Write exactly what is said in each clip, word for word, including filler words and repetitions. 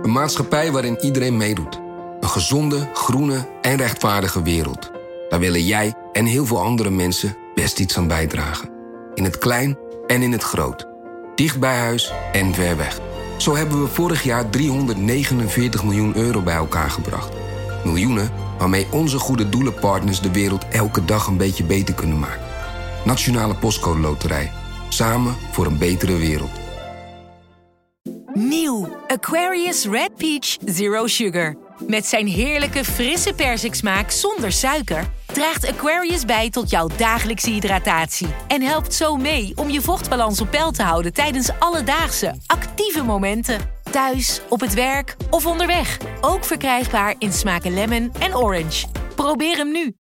Een maatschappij waarin iedereen meedoet. Een gezonde, groene en rechtvaardige wereld. Daar willen jij en heel veel andere mensen best iets aan bijdragen. In het klein en in het groot. Dicht bij huis en ver weg. Zo hebben we vorig jaar driehonderdnegenenveertig miljoen euro bij elkaar gebracht. Miljoenen waarmee onze goede doelenpartners de wereld elke dag een beetje beter kunnen maken. Nationale Postcode Loterij. Samen voor een betere wereld. Nieuw Aquarius Red Peach Zero Sugar. Met zijn heerlijke frisse persiksmaak zonder suiker draagt Aquarius bij tot jouw dagelijkse hydratatie en helpt zo mee om je vochtbalans op peil te houden tijdens alledaagse, actieve momenten. Thuis, op het werk of onderweg. Ook verkrijgbaar in smaken lemon en orange. Probeer hem nu.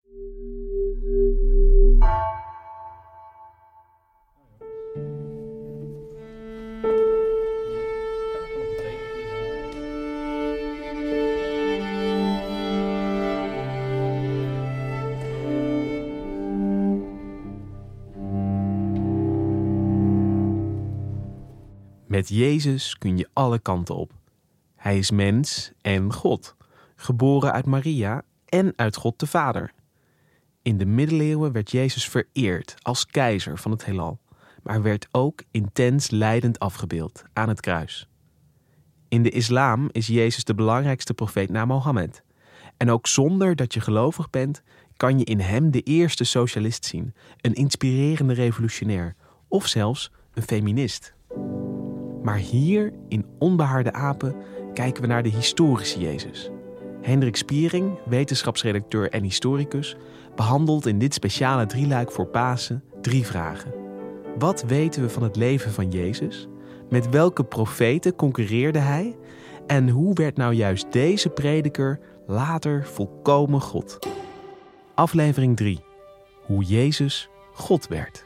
Met Jezus kun je alle kanten op. Hij is mens en God, geboren uit Maria en uit God de Vader. In de middeleeuwen werd Jezus vereerd als keizer van het heelal, maar werd ook intens lijdend afgebeeld aan het kruis. In de islam is Jezus de belangrijkste profeet na Mohammed. En ook zonder dat je gelovig bent, kan je in hem de eerste socialist zien, een inspirerende revolutionair of zelfs een feminist. Maar hier, in Onbehaarde Apen, kijken we naar de historische Jezus. Hendrik Spiering, wetenschapsredacteur en historicus, behandelt in dit speciale drieluik voor Pasen drie vragen. Wat weten we van het leven van Jezus? Met welke profeten concurreerde hij? En hoe werd nou juist deze prediker later volkomen God? Aflevering drie. Hoe Jezus God werd.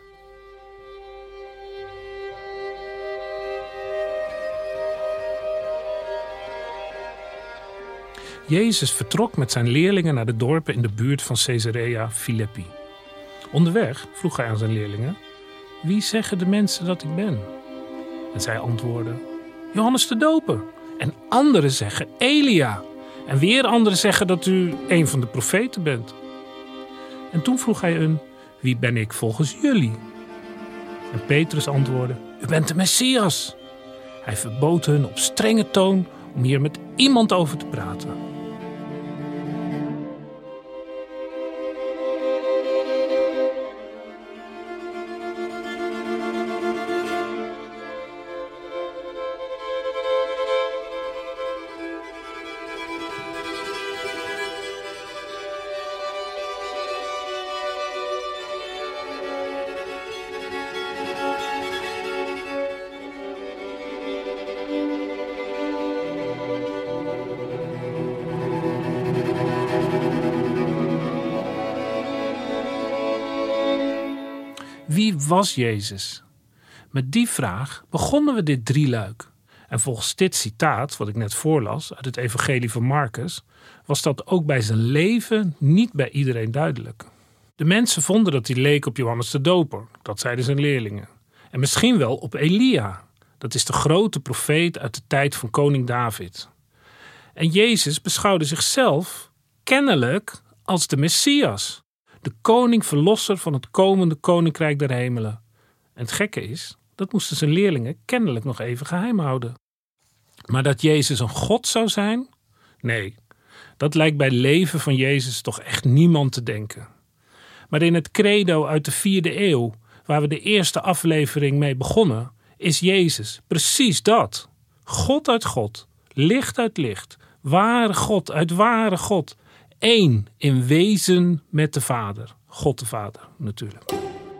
Jezus vertrok met zijn leerlingen naar de dorpen in de buurt van Caesarea Philippi. Onderweg vroeg hij aan zijn leerlingen: wie zeggen de mensen dat ik ben? En zij antwoordden: Johannes de Doper. En anderen zeggen Elia. En weer anderen zeggen dat u een van de profeten bent. En toen vroeg hij hun: wie ben ik volgens jullie? En Petrus antwoordde: u bent de Messias. Hij verbood hun op strenge toon om hier met iemand over te praten. Wie was Jezus? Met die vraag begonnen we dit drieluik. En volgens dit citaat, wat ik net voorlas uit het evangelie van Marcus, was dat ook bij zijn leven niet bij iedereen duidelijk. De mensen vonden dat hij leek op Johannes de Doper, dat zeiden zijn leerlingen. En misschien wel op Elia, dat is de grote profeet uit de tijd van koning David. En Jezus beschouwde zichzelf kennelijk als de Messias. De koning-verlosser van het komende koninkrijk der hemelen. En het gekke is, dat moesten zijn leerlingen kennelijk nog even geheim houden. Maar dat Jezus een God zou zijn? Nee, dat lijkt bij het leven van Jezus toch echt niemand te denken. Maar in het credo uit de vierde eeuw, waar we de eerste aflevering mee begonnen, is Jezus precies dat. God uit God, licht uit licht, ware God uit ware God. Eén in wezen met de Vader. God de Vader natuurlijk.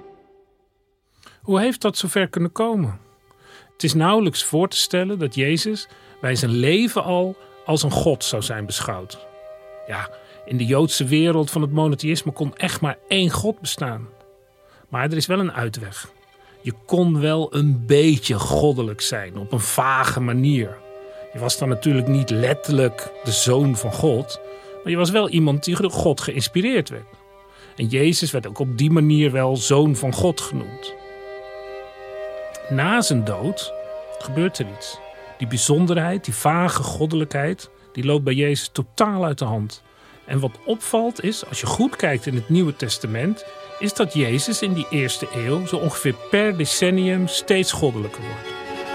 Hoe heeft dat zover kunnen komen? Het is nauwelijks voor te stellen dat Jezus bij zijn leven al als een God zou zijn beschouwd. Ja, in de Joodse wereld van het monotheïsme kon echt maar één God bestaan. Maar er is wel een uitweg. Je kon wel een beetje goddelijk zijn op een vage manier. Je was dan natuurlijk niet letterlijk de zoon van God, maar je was wel iemand die door God geïnspireerd werd. En Jezus werd ook op die manier wel zoon van God genoemd. Na zijn dood gebeurt er iets. Die bijzonderheid, die vage goddelijkheid, die loopt bij Jezus totaal uit de hand. En wat opvalt is, als je goed kijkt in het Nieuwe Testament, is dat Jezus in die eerste eeuw zo ongeveer per decennium steeds goddelijker wordt.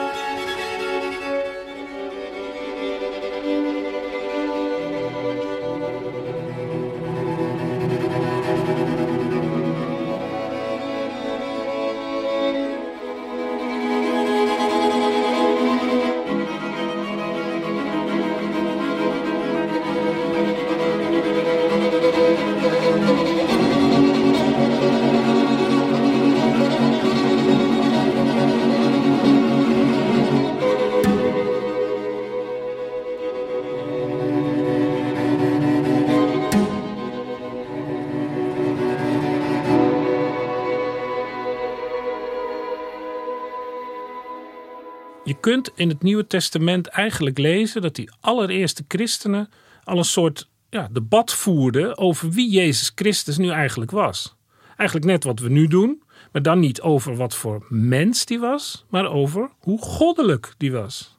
Je kunt in het Nieuwe Testament eigenlijk lezen dat die allereerste christenen al een soort ja, debat voerden over wie Jezus Christus nu eigenlijk was. Eigenlijk net wat we nu doen, maar dan niet over wat voor mens die was, maar over hoe goddelijk die was.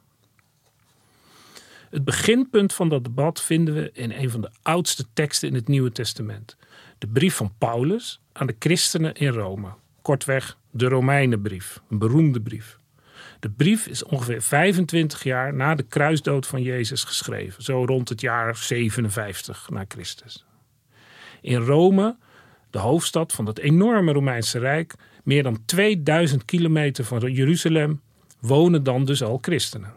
Het beginpunt van dat debat vinden we in een van de oudste teksten in het Nieuwe Testament. De brief van Paulus aan de christenen in Rome. Kortweg de Romeinenbrief, een beroemde brief. De brief is ongeveer vijfentwintig jaar na de kruisdood van Jezus geschreven. Zo rond het jaar zevenenvijftig na Christus. In Rome, de hoofdstad van het enorme Romeinse Rijk, meer dan tweeduizend kilometer van Jeruzalem, wonen dan dus al christenen.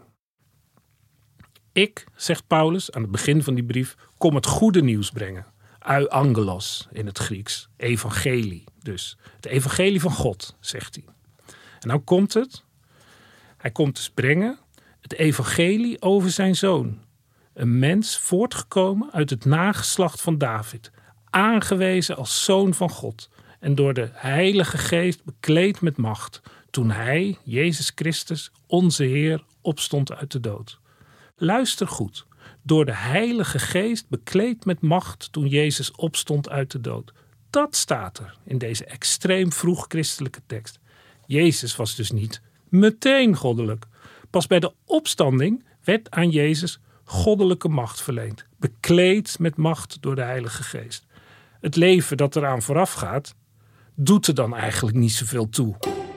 Ik, zegt Paulus aan het begin van die brief, kom het goede nieuws brengen. Euangelos in het Grieks. Evangelie dus. Het evangelie van God, zegt hij. En nou komt het. Hij komt dus brengen het evangelie over zijn zoon. Een mens voortgekomen uit het nageslacht van David. Aangewezen als zoon van God. En door de Heilige Geest bekleed met macht. Toen hij, Jezus Christus, onze Heer, opstond uit de dood. Luister goed. Door de Heilige Geest bekleed met macht toen Jezus opstond uit de dood. Dat staat er in deze extreem vroeg christelijke tekst. Jezus was dus niet meteen goddelijk. Pas bij de opstanding werd aan Jezus goddelijke macht verleend. Bekleed met macht door de Heilige Geest. Het leven dat eraan vooraf gaat, doet er dan eigenlijk niet zoveel toe.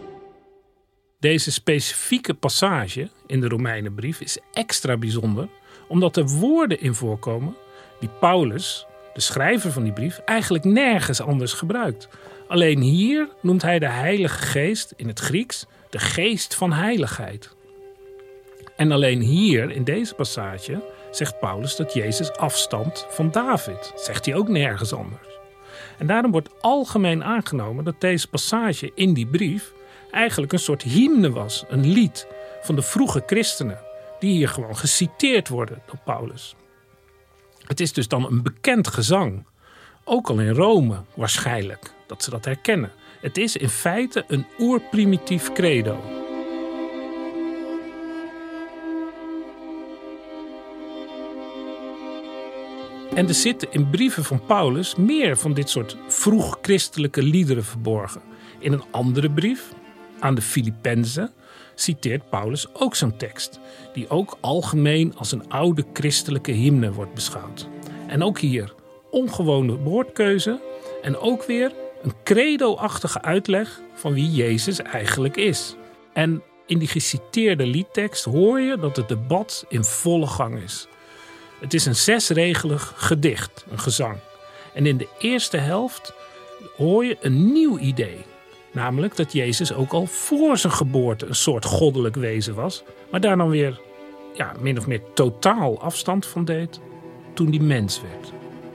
Deze specifieke passage in de Romeinenbrief is extra bijzonder, omdat er woorden in voorkomen die Paulus, de schrijver van die brief, eigenlijk nergens anders gebruikt. Alleen hier noemt hij de Heilige Geest in het Grieks de geest van heiligheid. En alleen hier in deze passage zegt Paulus dat Jezus afstamt van David. Zegt hij ook nergens anders. En daarom wordt algemeen aangenomen dat deze passage in die brief eigenlijk een soort hymne was, een lied van de vroege christenen, die hier gewoon geciteerd worden door Paulus. Het is dus dan een bekend gezang, ook al in Rome waarschijnlijk, dat ze dat herkennen. Het is in feite een oerprimitief credo. En er zitten in brieven van Paulus meer van dit soort vroeg christelijke liederen verborgen. In een andere brief, aan de Filippenzen, citeert Paulus ook zo'n tekst, die ook algemeen als een oude christelijke hymne wordt beschouwd. En ook hier ongewone woordkeuze en ook weer een credo-achtige uitleg van wie Jezus eigenlijk is. En in die geciteerde liedtekst hoor je dat het debat in volle gang is. Het is een zesregelig gedicht, een gezang. En in de eerste helft hoor je een nieuw idee. Namelijk dat Jezus ook al voor zijn geboorte een soort goddelijk wezen was. Maar daar dan weer ja, min of meer totaal afstand van deed toen hij mens werd.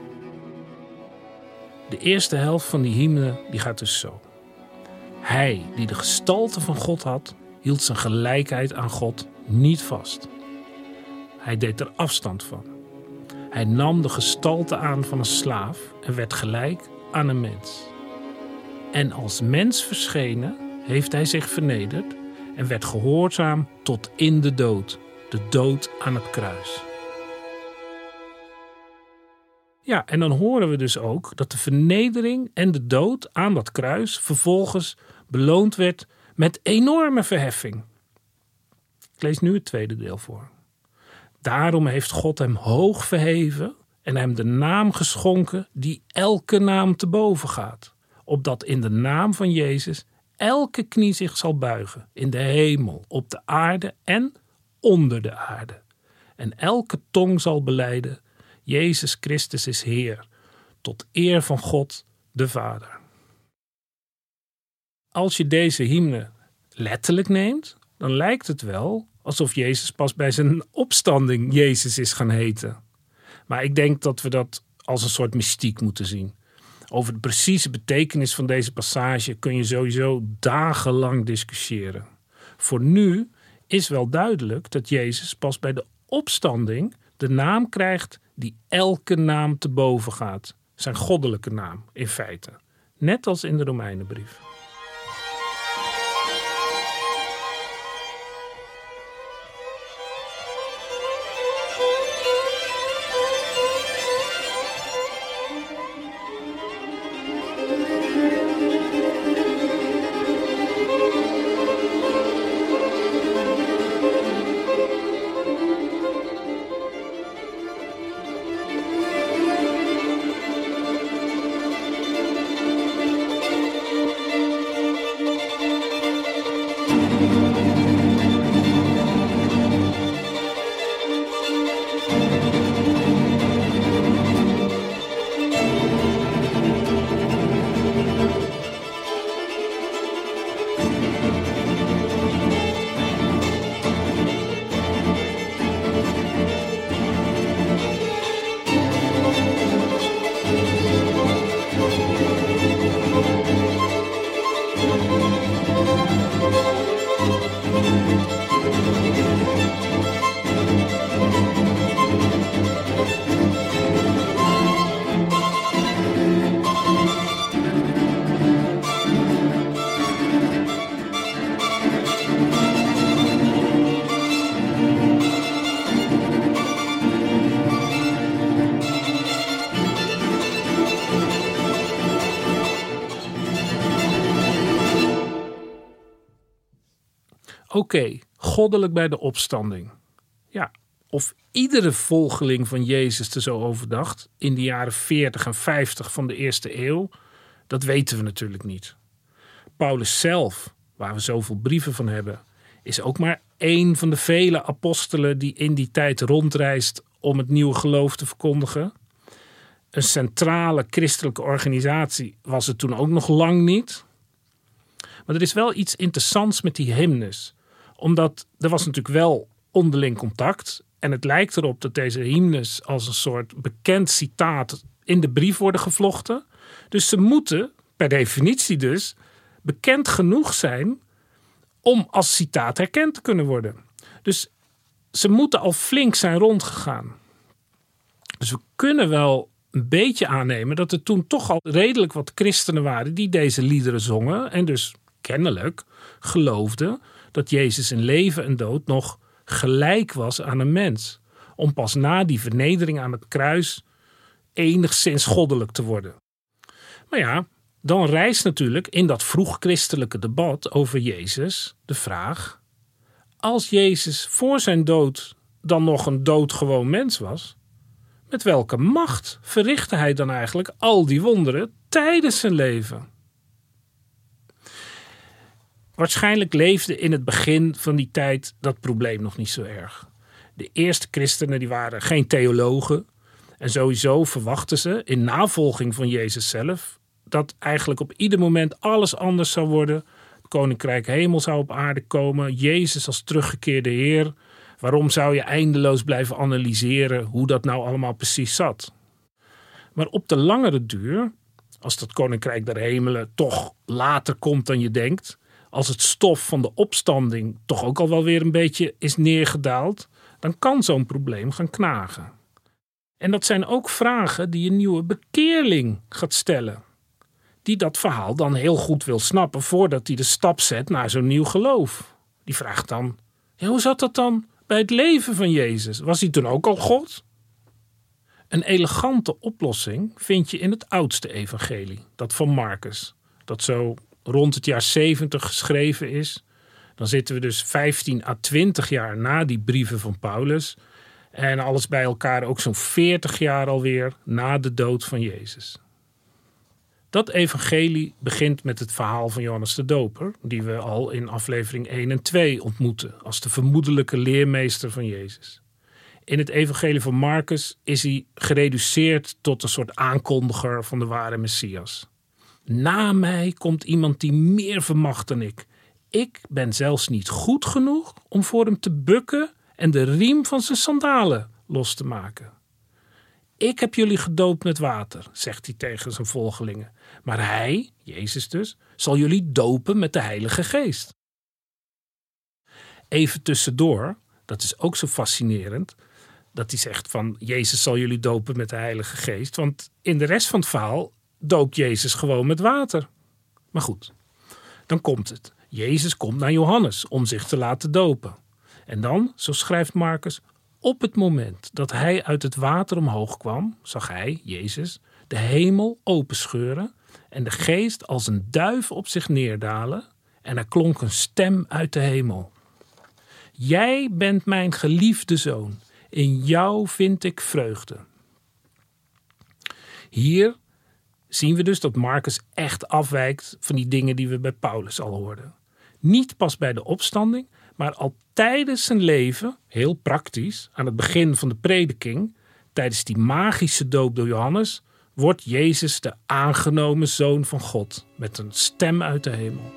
De eerste helft van die hymne die gaat dus zo. Hij die de gestalte van God had, hield zijn gelijkheid aan God niet vast. Hij deed er afstand van. Hij nam de gestalte aan van een slaaf en werd gelijk aan een mens. En als mens verschenen heeft hij zich vernederd en werd gehoorzaam tot in de dood, de dood aan het kruis. Ja, en dan horen we dus ook dat de vernedering en de dood aan dat kruis vervolgens beloond werd met enorme verheffing. Ik lees nu het tweede deel voor. Daarom heeft God hem hoog verheven en hem de naam geschonken die elke naam te boven gaat. Opdat in de naam van Jezus elke knie zich zal buigen. In de hemel, op de aarde en onder de aarde. En elke tong zal belijden, Jezus Christus is Heer. Tot eer van God de Vader. Als je deze hymne letterlijk neemt, dan lijkt het wel alsof Jezus pas bij zijn opstanding Jezus is gaan heten. Maar ik denk dat we dat als een soort mystiek moeten zien. Over de precieze betekenis van deze passage kun je sowieso dagenlang discussiëren. Voor nu is wel duidelijk dat Jezus pas bij de opstanding de naam krijgt die elke naam te boven gaat. Zijn goddelijke naam in feite. Net als in de Romeinenbrief. Oké, okay, goddelijk bij de opstanding. Ja, of iedere volgeling van Jezus er zo over dacht in de jaren veertig en vijftig van de eerste eeuw, dat weten we natuurlijk niet. Paulus zelf, waar we zoveel brieven van hebben, is ook maar één van de vele apostelen die in die tijd rondreist om het nieuwe geloof te verkondigen. Een centrale christelijke organisatie was het toen ook nog lang niet. Maar er is wel iets interessants met die hymnes. Omdat er was natuurlijk wel onderling contact. En het lijkt erop dat deze hymnes als een soort bekend citaat in de brief worden gevlochten. Dus ze moeten, per definitie dus, bekend genoeg zijn om als citaat herkend te kunnen worden. Dus ze moeten al flink zijn rondgegaan. Dus we kunnen wel een beetje aannemen dat er toen toch al redelijk wat christenen waren die deze liederen zongen. En dus kennelijk geloofden dat Jezus in leven en dood nog gelijk was aan een mens. Om pas na die vernedering aan het kruis enigszins goddelijk te worden. Maar ja, dan rijst natuurlijk in dat vroeg-christelijke debat over Jezus de vraag: als Jezus voor zijn dood dan nog een doodgewoon mens was, met welke macht verrichtte hij dan eigenlijk al die wonderen tijdens zijn leven? Waarschijnlijk leefde in het begin van die tijd dat probleem nog niet zo erg. De eerste christenen die waren geen theologen. En sowieso verwachten ze in navolging van Jezus zelf dat eigenlijk op ieder moment alles anders zou worden. Het koninkrijk hemel zou op aarde komen. Jezus als teruggekeerde Heer. Waarom zou je eindeloos blijven analyseren hoe dat nou allemaal precies zat? Maar op de langere duur, als dat koninkrijk der hemelen toch later komt dan je denkt, als het stof van de opstanding toch ook al wel weer een beetje is neergedaald, dan kan zo'n probleem gaan knagen. En dat zijn ook vragen die een nieuwe bekeerling gaat stellen. Die dat verhaal dan heel goed wil snappen voordat hij de stap zet naar zo'n nieuw geloof. Die vraagt dan, ja, hoe zat dat dan bij het leven van Jezus? Was hij toen ook al God? Een elegante oplossing vind je in het oudste evangelie, dat van Marcus. Dat zo rond het jaar zeventig geschreven is. Dan zitten we dus vijftien à twintig jaar na die brieven van Paulus. En alles bij elkaar ook zo'n veertig jaar alweer na de dood van Jezus. Dat evangelie begint met het verhaal van Johannes de Doper, die we al in aflevering één en twee ontmoeten als de vermoedelijke leermeester van Jezus. In het evangelie van Marcus is hij gereduceerd tot een soort aankondiger van de ware Messias. Na mij komt iemand die meer vermacht dan ik. Ik ben zelfs niet goed genoeg om voor hem te bukken en de riem van zijn sandalen los te maken. Ik heb jullie gedoopt met water, zegt hij tegen zijn volgelingen. Maar hij, Jezus dus, zal jullie dopen met de Heilige Geest. Even tussendoor, dat is ook zo fascinerend, dat hij zegt van Jezus zal jullie dopen met de Heilige Geest. Want in de rest van het verhaal doopt Jezus gewoon met water. Maar goed, dan komt het. Jezus komt naar Johannes om zich te laten dopen. En dan, zo schrijft Marcus, op het moment dat hij uit het water omhoog kwam, zag hij, Jezus, de hemel openscheuren en de geest als een duif op zich neerdalen en er klonk een stem uit de hemel. Jij bent mijn geliefde zoon, in jou vind ik vreugde. Hier zien we dus dat Marcus echt afwijkt van die dingen die we bij Paulus al hoorden. Niet pas bij de opstanding, maar al tijdens zijn leven, heel praktisch, aan het begin van de prediking, tijdens die magische doop door Johannes, wordt Jezus de aangenomen Zoon van God met een stem uit de hemel.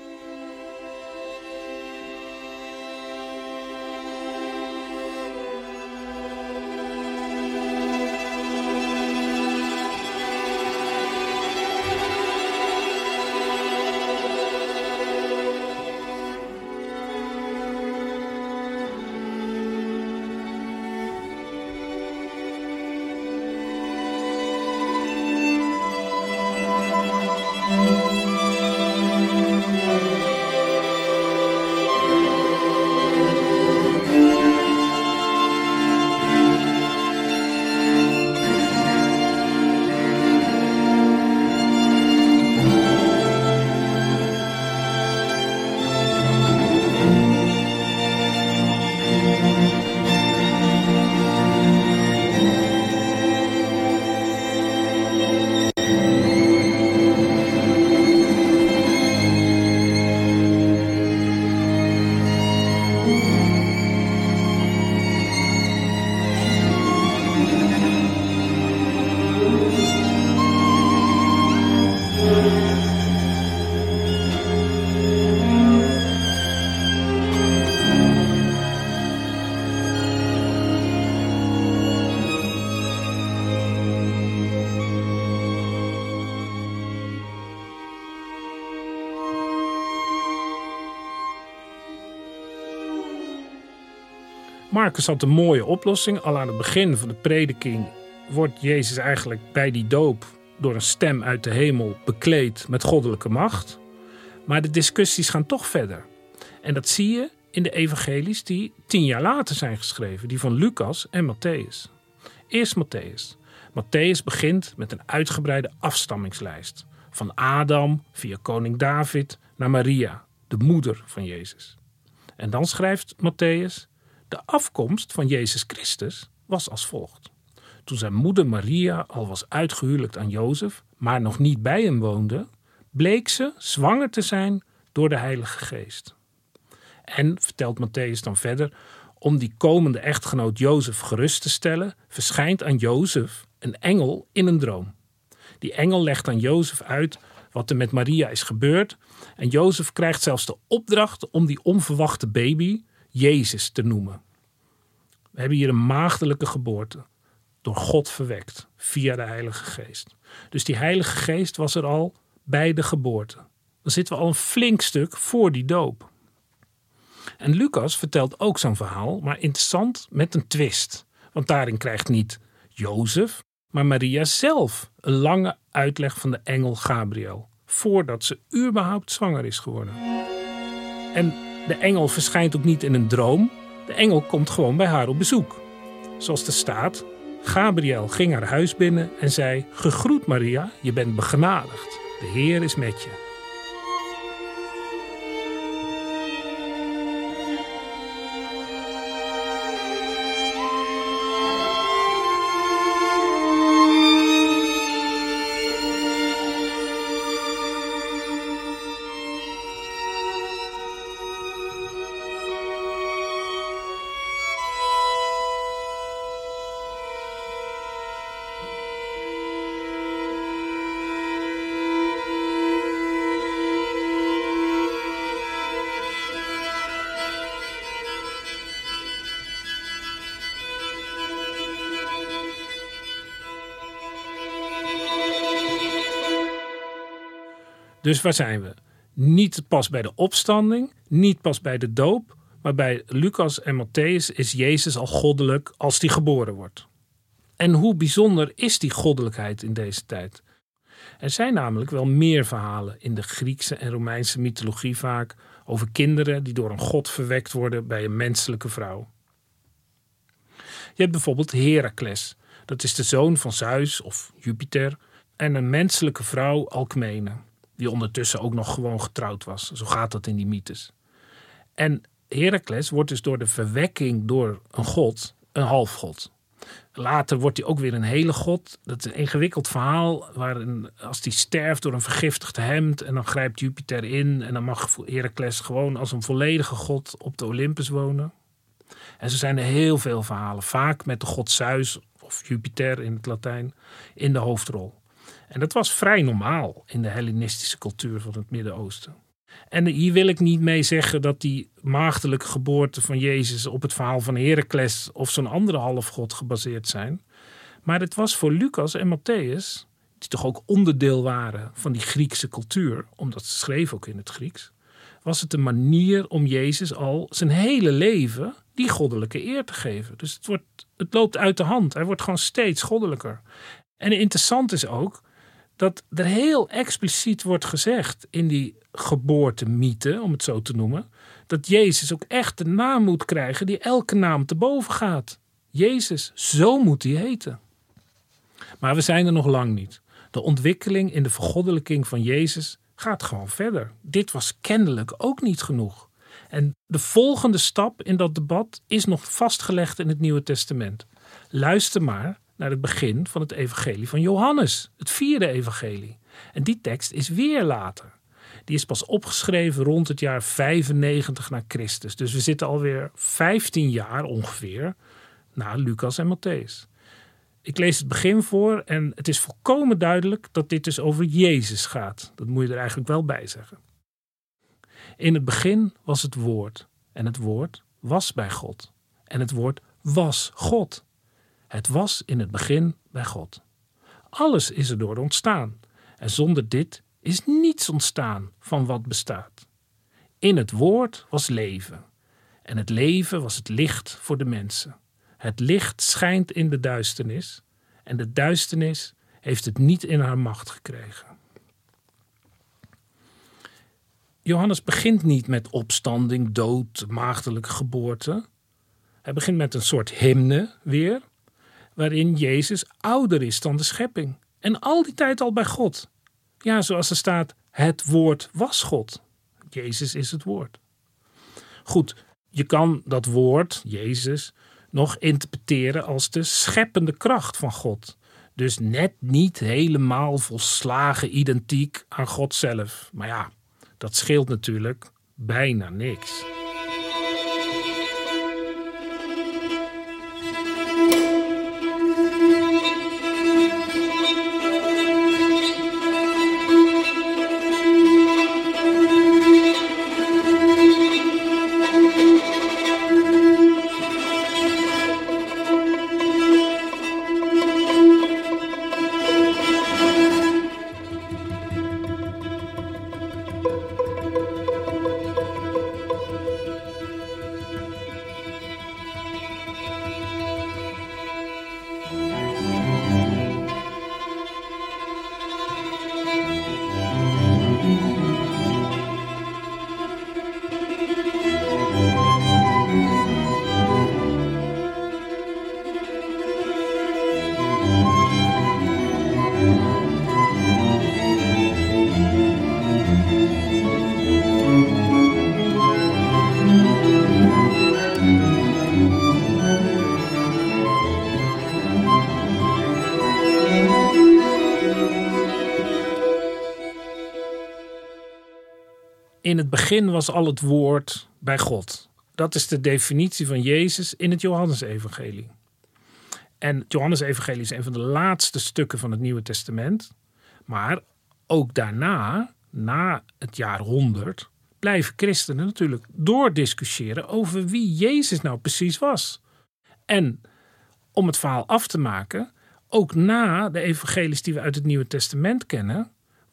Marcus had een mooie oplossing. Al aan het begin van de prediking wordt Jezus eigenlijk bij die doop door een stem uit de hemel bekleed met goddelijke macht. Maar de discussies gaan toch verder. En dat zie je in de evangelies die tien jaar later zijn geschreven. Die van Lucas en Matthäus. Eerst Matthäus. Matthäus begint met een uitgebreide afstammingslijst. Van Adam via koning David naar Maria, de moeder van Jezus. En dan schrijft Matthäus: de afkomst van Jezus Christus was als volgt. Toen zijn moeder Maria al was uitgehuwelijkt aan Jozef, maar nog niet bij hem woonde, bleek ze zwanger te zijn door de Heilige Geest. En, vertelt Matthäus dan verder, om die komende echtgenoot Jozef gerust te stellen, verschijnt aan Jozef een engel in een droom. Die engel legt aan Jozef uit wat er met Maria is gebeurd en Jozef krijgt zelfs de opdracht om die onverwachte baby Jezus te noemen. We hebben hier een maagdelijke geboorte, door God verwekt, via de Heilige Geest. Dus die Heilige Geest was er al bij de geboorte. Dan zitten we al een flink stuk voor die doop. En Lucas vertelt ook zo'n verhaal, maar interessant met een twist. Want daarin krijgt niet Jozef, maar Maria zelf een lange uitleg van de engel Gabriel, voordat ze überhaupt zwanger is geworden. En de engel verschijnt ook niet in een droom. De engel komt gewoon bij haar op bezoek. Zoals er staat: Gabriel ging haar huis binnen en zei: gegroet Maria, je bent begenadigd. De Heer is met je. Dus waar zijn we? Niet pas bij de opstanding, niet pas bij de doop, maar bij Lucas en Mattheüs is Jezus al goddelijk als hij geboren wordt. En hoe bijzonder is die goddelijkheid in deze tijd? Er zijn namelijk wel meer verhalen in de Griekse en Romeinse mythologie vaak over kinderen die door een god verwekt worden bij een menselijke vrouw. Je hebt bijvoorbeeld Heracles, dat is de zoon van Zeus of Jupiter, en een menselijke vrouw Alcmene, die ondertussen ook nog gewoon getrouwd was. Zo gaat dat in die mythes. En Heracles wordt dus door de verwekking door een god een halfgod. Later wordt hij ook weer een hele god. Dat is een ingewikkeld verhaal waarin als hij sterft door een vergiftigd hemd en dan grijpt Jupiter in en dan mag Heracles gewoon als een volledige god op de Olympus wonen. En zo zijn er heel veel verhalen, vaak met de god Zeus of Jupiter in het Latijn in de hoofdrol. En dat was vrij normaal in de Hellenistische cultuur van het Midden-Oosten. En hier wil ik niet mee zeggen dat die maagdelijke geboorte van Jezus op het verhaal van Heracles of zo'n andere halfgod gebaseerd zijn. Maar het was voor Lucas en Mattheüs, die toch ook onderdeel waren van die Griekse cultuur, omdat ze schreven ook in het Grieks, was het een manier om Jezus al zijn hele leven die goddelijke eer te geven. Dus het, wordt, het loopt uit de hand. Hij wordt gewoon steeds goddelijker. En interessant is ook dat er heel expliciet wordt gezegd in die geboortemythe, om het zo te noemen, dat Jezus ook echt de naam moet krijgen die elke naam te boven gaat. Jezus, zo moet hij heten. Maar we zijn er nog lang niet. De ontwikkeling in de vergoddelijking van Jezus gaat gewoon verder. Dit was kennelijk ook niet genoeg. En de volgende stap in dat debat is nog vastgelegd in het Nieuwe Testament. Luister maar naar het begin van het evangelie van Johannes, het vierde evangelie. En die tekst is weer later. Die is pas opgeschreven rond het jaar vijfennegentig na Christus. Dus we zitten alweer vijftien jaar ongeveer na Lucas en Mattheüs. Ik lees het begin voor en het is volkomen duidelijk dat dit dus over Jezus gaat. Dat moet je er eigenlijk wel bij zeggen. In het begin was het woord en het woord was bij God. En het woord was God. Het was in het begin bij God. Alles is erdoor ontstaan. En zonder dit is niets ontstaan van wat bestaat. In het woord was leven. En het leven was het licht voor de mensen. Het licht schijnt in de duisternis. En de duisternis heeft het niet in haar macht gekregen. Johannes begint niet met opstanding, dood, maagdelijke geboorte. Hij begint met een soort hymne weer, waarin Jezus ouder is dan de schepping. En al die tijd al bij God. Ja, zoals er staat, het woord was God. Jezus is het woord. Goed, je kan dat woord, Jezus, nog interpreteren als de scheppende kracht van God. Dus net niet helemaal volslagen identiek aan God zelf. Maar ja, dat scheelt natuurlijk bijna niks. In het begin was al het woord bij God. Dat is de definitie van Jezus in het Johannesevangelie. En het Johannesevangelie is een van de laatste stukken van het Nieuwe Testament. Maar ook daarna, na het jaar honderd, blijven christenen natuurlijk doordiscussiëren over wie Jezus nou precies was. En om het verhaal af te maken, ook na de evangelies die we uit het Nieuwe Testament kennen,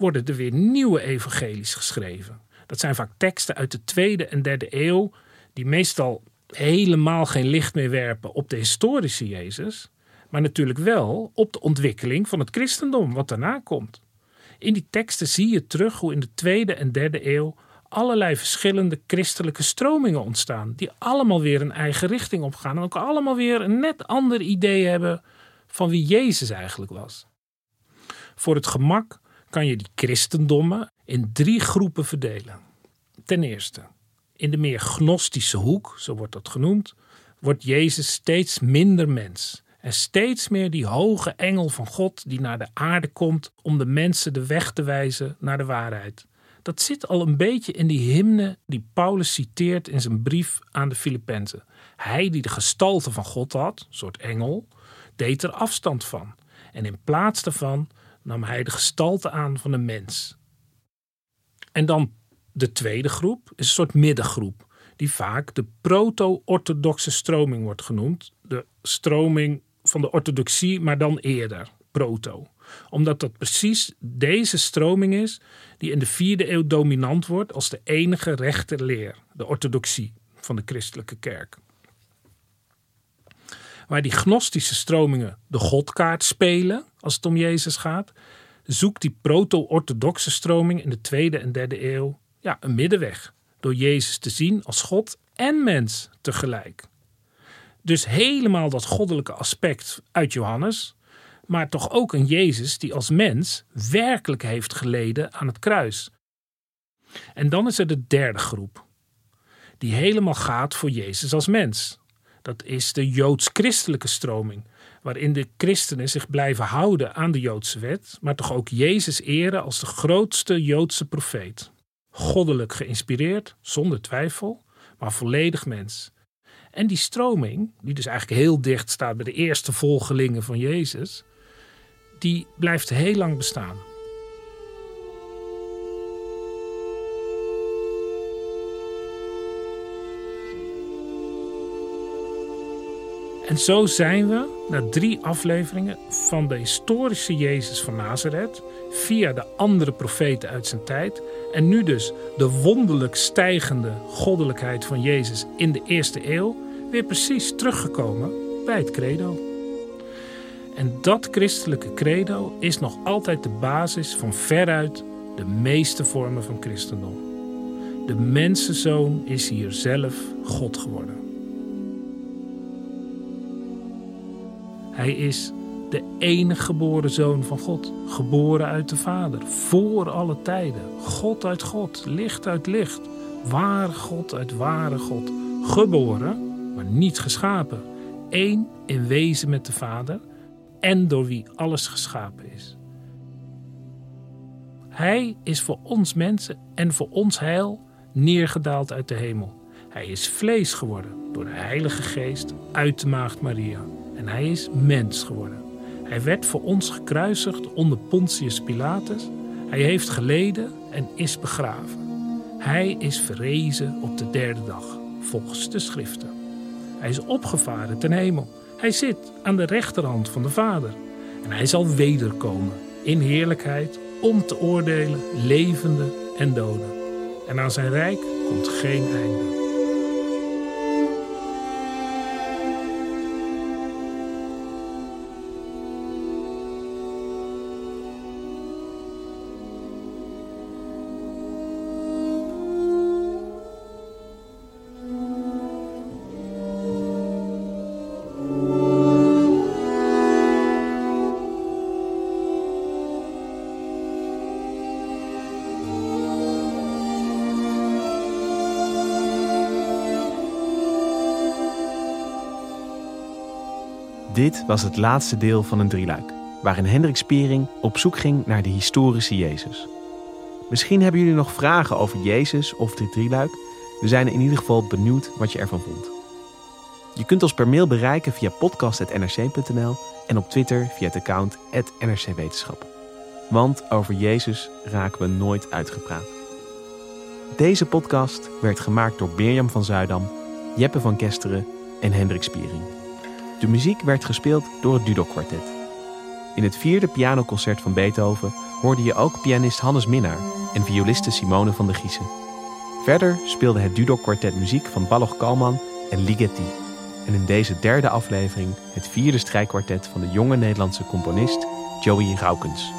worden er weer nieuwe evangelies geschreven. Dat zijn vaak teksten uit de tweede en derde eeuw die meestal helemaal geen licht meer werpen op de historische Jezus, maar natuurlijk wel op de ontwikkeling van het christendom wat daarna komt. In die teksten zie je terug hoe in de tweede en derde eeuw allerlei verschillende christelijke stromingen ontstaan, die allemaal weer een eigen richting opgaan en ook allemaal weer een net ander idee hebben van wie Jezus eigenlijk was. Voor het gemak kan je die christendommen in drie groepen verdelen. Ten eerste, in de meer gnostische hoek, zo wordt dat genoemd, wordt Jezus steeds minder mens en steeds meer die hoge engel van God die naar de aarde komt om de mensen de weg te wijzen naar de waarheid. Dat zit al een beetje in die hymne die Paulus citeert in zijn brief aan de Filippenzen. Hij die de gestalte van God had, een soort engel, deed er afstand van. En in plaats daarvan nam hij de gestalte aan van een mens. En dan de tweede groep is een soort middengroep, die vaak de proto-orthodoxe stroming wordt genoemd. De stroming van de orthodoxie, maar dan eerder, proto. Omdat dat precies deze stroming is die in de vierde eeuw dominant wordt als de enige rechte leer, de orthodoxie van de christelijke kerk. Waar die gnostische stromingen de godkaart spelen als het om Jezus gaat, zoekt die proto-orthodoxe stroming in de tweede en derde eeuw ja, een middenweg. Door Jezus te zien als God en mens tegelijk. Dus helemaal dat goddelijke aspect uit Johannes, maar toch ook een Jezus die als mens werkelijk heeft geleden aan het kruis. En dan is er de derde groep, die helemaal gaat voor Jezus als mens. Dat is de joods-christelijke stroming, waarin de christenen zich blijven houden aan de Joodse wet, maar toch ook Jezus eren als de grootste Joodse profeet. Goddelijk geïnspireerd, zonder twijfel, maar volledig mens. En die stroming, die dus eigenlijk heel dicht staat bij de eerste volgelingen van Jezus, die blijft heel lang bestaan. En zo zijn we, na drie afleveringen van de historische Jezus van Nazareth, via de andere profeten uit zijn tijd, en nu dus de wonderlijk stijgende goddelijkheid van Jezus in de eerste eeuw, weer precies teruggekomen bij het credo. En dat christelijke credo is nog altijd de basis van veruit de meeste vormen van christendom. De mensenzoon is hier zelf God geworden. Hij is de enige geboren zoon van God, geboren uit de Vader, voor alle tijden. God uit God, licht uit licht, ware God uit ware God, geboren, maar niet geschapen. Eén in wezen met de Vader en door wie alles geschapen is. Hij is voor ons mensen en voor ons heil neergedaald uit de hemel. Hij is vlees geworden door de Heilige Geest uit de maagd Maria. En hij is mens geworden. Hij werd voor ons gekruisigd onder Pontius Pilatus. Hij heeft geleden en is begraven. Hij is verrezen op de derde dag, volgens de schriften. Hij is opgevaren ten hemel. Hij zit aan de rechterhand van de Vader. En hij zal wederkomen in heerlijkheid om te oordelen levenden en doden. En aan zijn rijk komt geen einde. Dit was het laatste deel van een drieluik, waarin Hendrik Spiering op zoek ging naar de historische Jezus. Misschien hebben jullie nog vragen over Jezus of dit drieluik. We zijn in ieder geval benieuwd wat je ervan vond. Je kunt ons per mail bereiken via podcast apenstaartje n r c punt n l en op Twitter via het account at n r c wetenschap. Want over Jezus raken we nooit uitgepraat. Deze podcast werd gemaakt door Mirjam van Zuidam, Jeppe van Kesteren en Hendrik Spiering. De muziek werd gespeeld door het Dudok Kwartet. In het vierde pianoconcert van Beethoven hoorde je ook pianist Hannes Minnaar en violiste Simone van der Giezen. Verder speelde het Dudok-kwartet muziek van Balogh Kallman en Ligeti. En in deze derde aflevering het vierde strijkkwartet van de jonge Nederlandse componist Joey Raukens.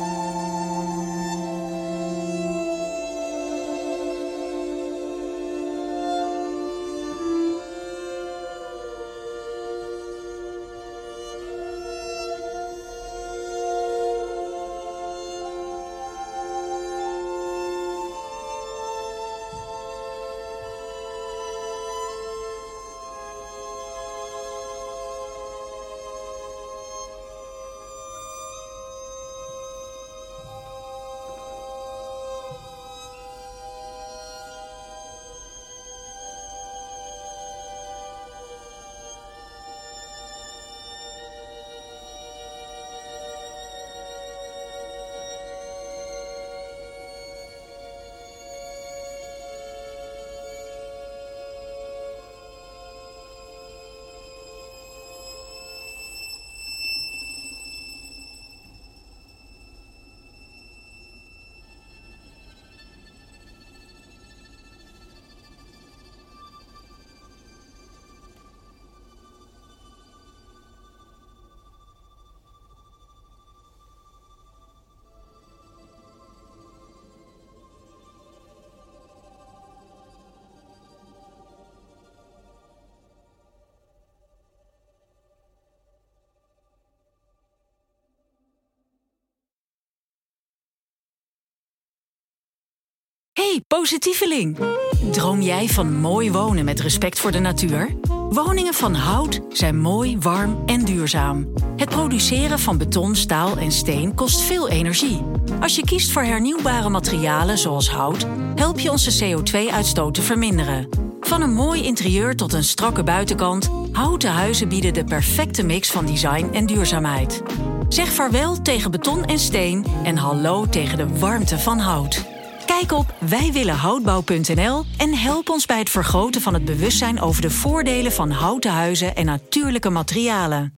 Hey, positieveling! Droom jij van mooi wonen met respect voor de natuur? Woningen van hout zijn mooi, warm en duurzaam. Het produceren van beton, staal en steen kost veel energie. Als je kiest voor hernieuwbare materialen zoals hout, help je onze C O twee uitstoot te verminderen. Van een mooi interieur tot een strakke buitenkant, houten huizen bieden de perfecte mix van design en duurzaamheid. Zeg vaarwel tegen beton en steen en hallo tegen de warmte van hout. Kijk op wij willen houtbouw punt n l en help ons bij het vergroten van het bewustzijn over de voordelen van houten huizen en natuurlijke materialen.